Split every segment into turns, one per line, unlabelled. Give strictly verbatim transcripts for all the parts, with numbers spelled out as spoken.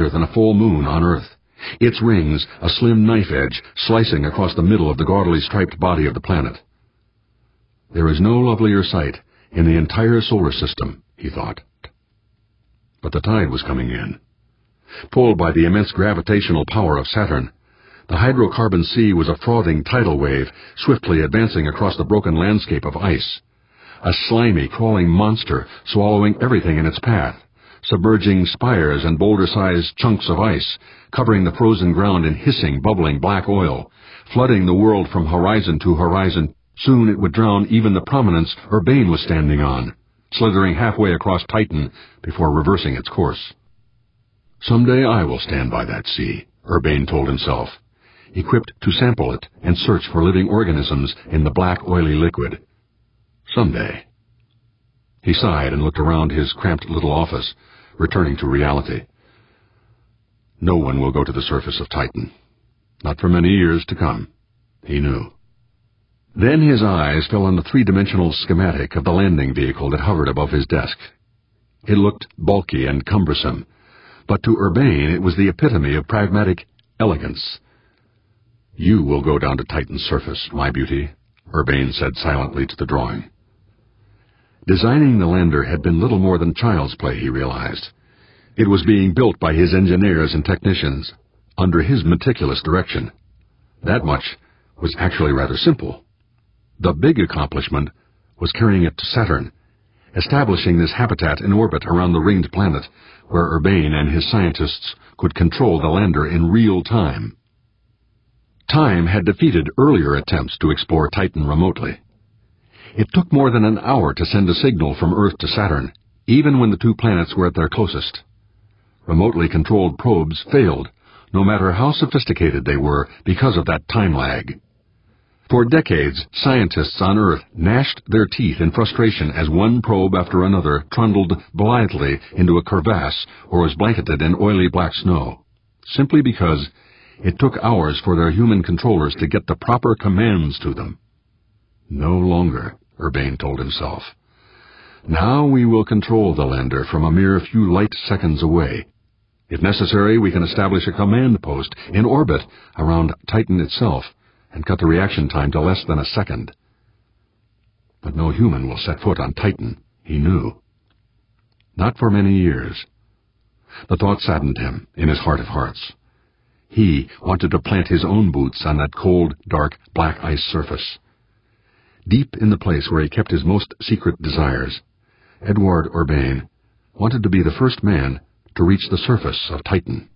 brighter than a full moon on Earth, its rings a slim knife edge slicing across the middle of the gaudily striped body of the planet. There is no lovelier sight in the entire solar system, he thought. But the tide was coming in. Pulled by the immense gravitational power of Saturn, the hydrocarbon sea was a frothing tidal wave swiftly advancing across the broken landscape of ice, a slimy, crawling monster swallowing everything in its path, submerging spires and boulder-sized chunks of ice, covering the frozen ground in hissing, bubbling black oil, flooding the world from horizon to horizon. Soon it would drown even the prominence Urbane was standing on, slithering halfway across Titan before reversing its course. Someday I will stand by that sea, Urbane told himself, equipped to sample it and search for living organisms in the black, oily liquid. Someday. He sighed and looked around his cramped little office, returning to reality. No one will go to the surface of Titan. Not for many years to come, he knew. Then his eyes fell on the three-dimensional schematic of the landing vehicle that hovered above his desk. It looked bulky and cumbersome, but to Urbane it was the epitome of pragmatic elegance. You will go down to Titan's surface, my beauty, Urbane said silently to the drawing. Designing the lander had been little more than child's play, he realized. It was being built by his engineers and technicians, under his meticulous direction. That much was actually rather simple. The big accomplishment was carrying it to Saturn, establishing this habitat in orbit around the ringed planet, where Urbane and his scientists could control the lander in real time. Time had defeated earlier attempts to explore Titan remotely. It took more than an hour to send a signal from Earth to Saturn, even when the two planets were at their closest. Remotely controlled probes failed, no matter how sophisticated they were, because of that time lag. For decades, scientists on Earth gnashed their teeth in frustration as one probe after another trundled blithely into a crevasse or was blanketed in oily black snow, simply because it took hours for their human controllers to get the proper commands to them. No longer, Urbane told himself. Now we will control the lander from a mere few light seconds away. If necessary, we can establish a command post in orbit around Titan itself and cut the reaction time to less than a second. But no human will set foot on Titan, he knew. Not for many years. The thought saddened him in his heart of hearts. He wanted to plant his own boots on that cold, dark, black ice surface. Deep in the place where he kept his most secret desires, Edouard Urbane wanted to be the first man to reach the surface of Titan.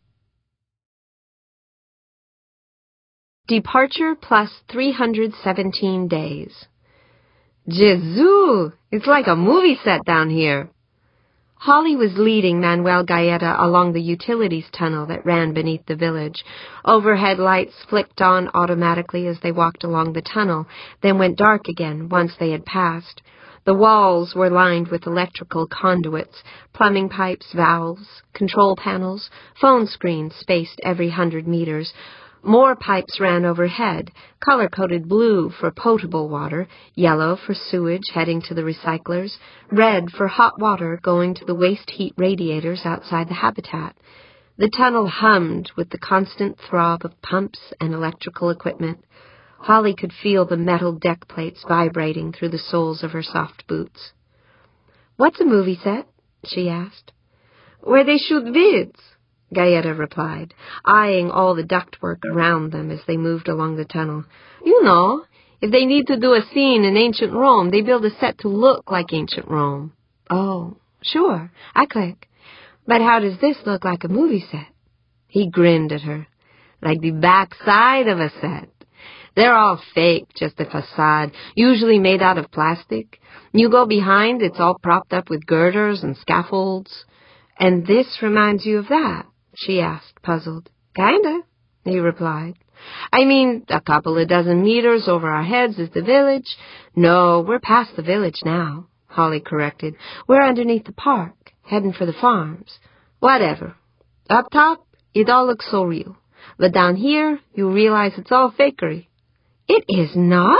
Departure plus three hundred seventeen days. Jesus! It's like a movie set down here. Holly was leading Manuel Gaeta along the utilities tunnel that ran beneath the village. Overhead lights flicked on automatically as they walked along the tunnel, then went dark again once they had passed. The walls were lined with electrical conduits, plumbing pipes, valves, control panels, phone screens spaced every hundred meters. More pipes ran overhead, color-coded blue for potable water, yellow for sewage heading to the recyclers, red for hot water going to the waste heat radiators outside the habitat. The tunnel hummed with the constant throb of pumps and electrical equipment. Holly could feel the metal deck plates vibrating through the soles of her soft boots. "What's a movie set?" she asked. "Where they shoot vids," Gaeta replied, eyeing all the ductwork around them as they moved along the tunnel. "You know, if they need to do a scene in ancient Rome, they build a set to look like ancient Rome." "Oh, sure, I click. But how does this look like a movie set?" He grinned at her. "Like the backside of a set. They're all fake, just a facade, usually made out of plastic. You go behind, it's all propped up with girders and scaffolds." "And this reminds you of that?" she asked, puzzled. "Kinda," he replied. "I mean, a couple of dozen meters over our heads is the village." "No, we're past the village now," Holly corrected. "We're underneath the park, heading for the farms." "Whatever. Up top, it all looks so real. But down here, you realize it's all fakery." "It is not,"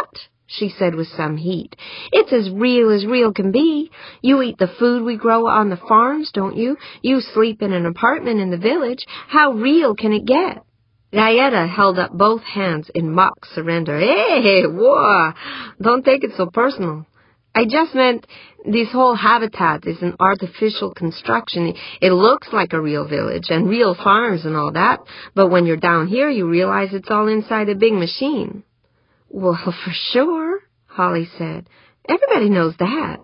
she said with some heat. It's as real as real can be. You eat the food we grow on the farms, don't you? You sleep in an apartment in the village. How real can it get? Gaeta held up both hands in mock surrender. Hey, whoa, don't take it so personal. I just meant this whole habitat is an artificial construction. It looks like a real village and real farms and all that, but when you're down here, you realize it's all inside a big machine. Well, for sure, Holly said. Everybody knows that.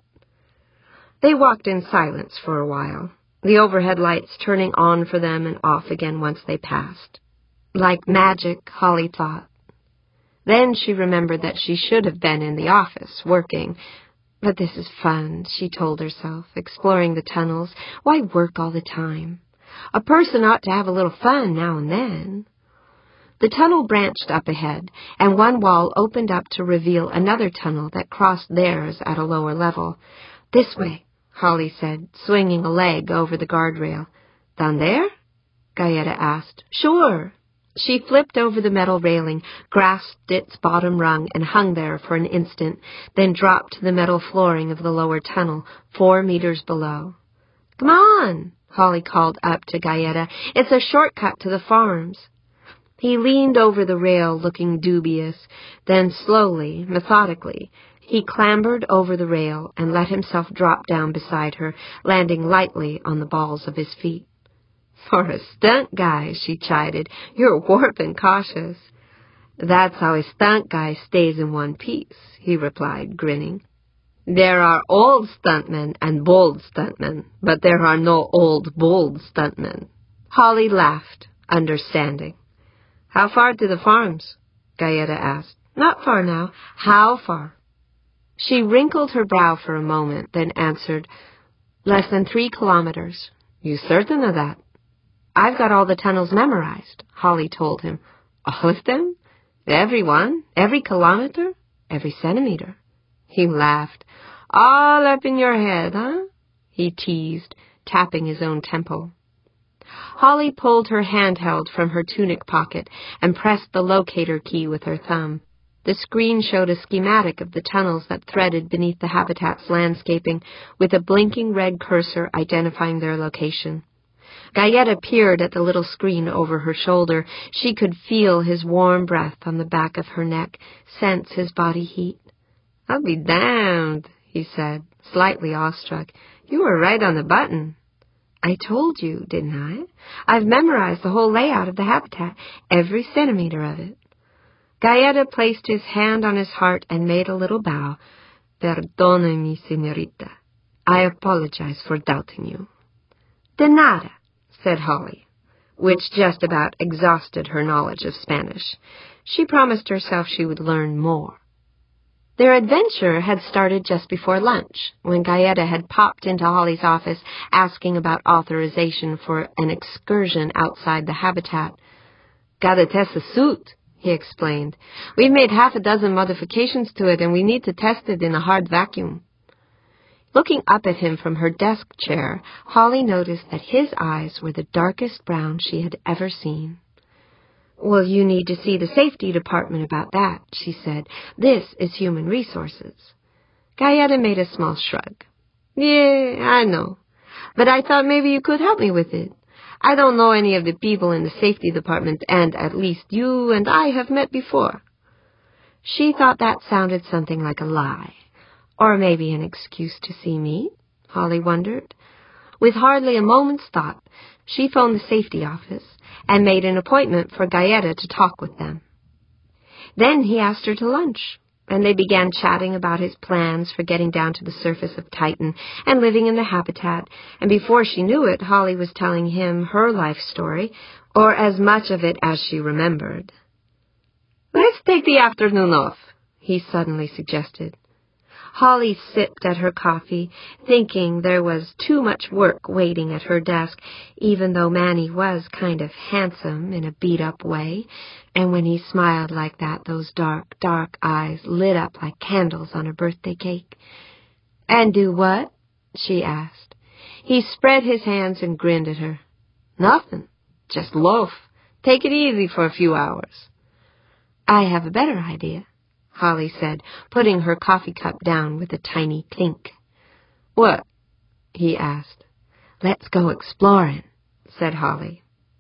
They walked in silence for a while, the overhead lights turning on for them and off again once they passed. Like magic, Holly thought. Then she remembered that she should have been in the office, working. But this is fun, she told herself, exploring the tunnels. Why work all the time? A person ought to have a little fun now and then. The tunnel branched up ahead, and one wall opened up to reveal another tunnel that crossed theirs at a lower level. This way, Holly said, swinging a leg over the guardrail. Down there? Gaeta asked. Sure. She flipped over the metal railing, grasped its bottom rung, and hung there for an instant, then dropped to the metal flooring of the lower tunnel, four meters below. Come on, Holly called up to Gaeta. It's a shortcut to the farms. He leaned over the rail, looking dubious. Then slowly, methodically, he clambered over the rail and let himself drop down beside her, landing lightly on the balls of his feet. For a stunt guy, she chided, you're warp and cautious. That's how a stunt guy stays in one piece, he replied, grinning. There are old stuntmen and bold stuntmen, but there are no old, bold stuntmen. Holly laughed, understanding. How far to the farms? Gaeta asked. Not far now. How far? She wrinkled her brow for a moment, then answered, Less than three kilometers. You certain of that? I've got all the tunnels memorized, Holly told him. All of them? Every one? Every kilometer? Every centimeter? He laughed. All up in your head, huh? He teased, tapping his own temple. Holly pulled her handheld from her tunic pocket and pressed the locator key with her thumb. The screen showed a schematic of the tunnels that threaded beneath the habitat's landscaping, with a blinking red cursor identifying their location. Gaeta peered at the little screen over her shoulder. She could feel his warm breath on the back of her neck, sense his body heat. I'll be damned, he said, slightly awestruck. You were right on the button. I told you, didn't I? I've memorized the whole layout of the habitat, every centimeter of it. Gaeta placed his hand on his heart and made a little bow. Perdóneme, señorita. I apologize for doubting you. De nada, said Holly, which just about exhausted her knowledge of Spanish. She promised herself she would learn more. Their adventure had started just before lunch, when Gaeta had popped into Holly's office asking about authorization for an excursion outside the habitat. Gotta test the suit, he explained. We've made half a dozen modifications to it, and we need to test it in a hard vacuum. Looking up at him from her desk chair, Holly noticed that his eyes were the darkest brown she had ever seen. Well, you need to see the safety department about that, she said. This is human resources. Gaeta made a small shrug. Yeah, I know. But I thought maybe you could help me with it. I don't know any of the people in the safety department, and at least you and I have met before. She thought that sounded something like a lie. Or maybe an excuse to see me, Holly wondered. With hardly a moment's thought, she phoned the safety office and made an appointment for Gaeta to talk with them. Then he asked her to lunch, and they began chatting about his plans for getting down to the surface of Titan and living in the habitat, and before she knew it, Holly was telling him her life story, or as much of it as she remembered. Let's take the afternoon off, he suddenly suggested. Holly sipped at her coffee, thinking there was too much work waiting at her desk, even though Manny was kind of handsome in a beat-up way, and when he smiled like that, those dark, dark eyes lit up like candles on a birthday cake. And do what? She asked. He spread his hands and grinned at her. Nothing. Just loaf. Take it easy for a few hours. I have a better idea. Holly said, putting her coffee cup down with a tiny clink. "What?" he asked. "Let's go exploring," said Holly.